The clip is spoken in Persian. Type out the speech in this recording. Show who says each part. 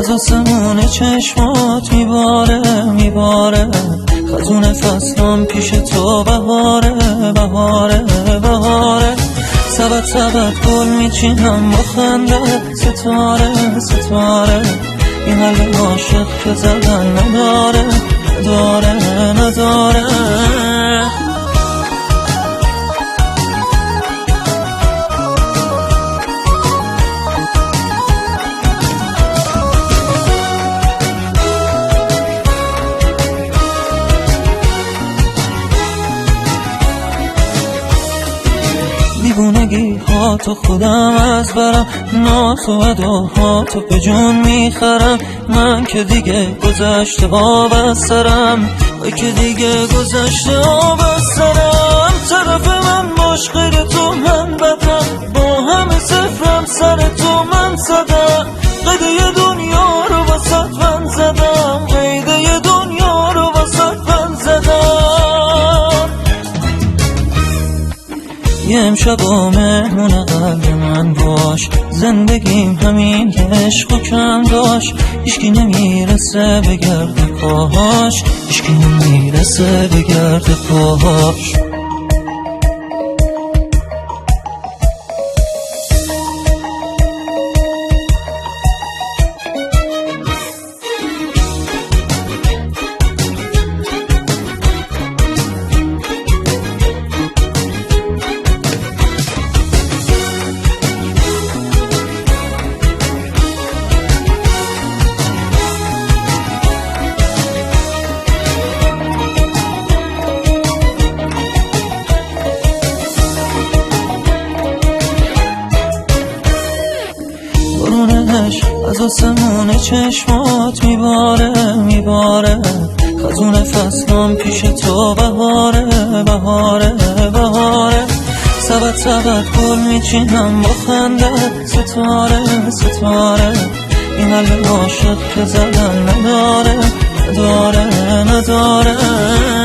Speaker 1: از آسمون چشمات میباره خزون فصلم پیش تو بهاره سبت گل میچینم با خنده ستاره این قلب عاشق که زدن نداره دیوونگی ها تو خودم از برم، ناز و اداها تو به جون میخرم. من که دیگه گذشته آب از سرم، که دیگه گذشته آب از سرم. طرف من باش غیر تو من بدم، با همه صفرم سر تو من زدم. قیده دنیا رو واسط من زدم، قیده دنیا رو واسط من زدم. یه امشب و مهمون قلب من باش، زندگیم همین عشق و کم داشت. هیچکی نمیرسه به گرد پاهاش، هیچکی نمیرسه به گرد پاهاش. از آسمون چشمات میباره خزون فصلم پیش تو بهاره سبت گل میچینم با خنده ستاره این قلب عاشق که زدن نداره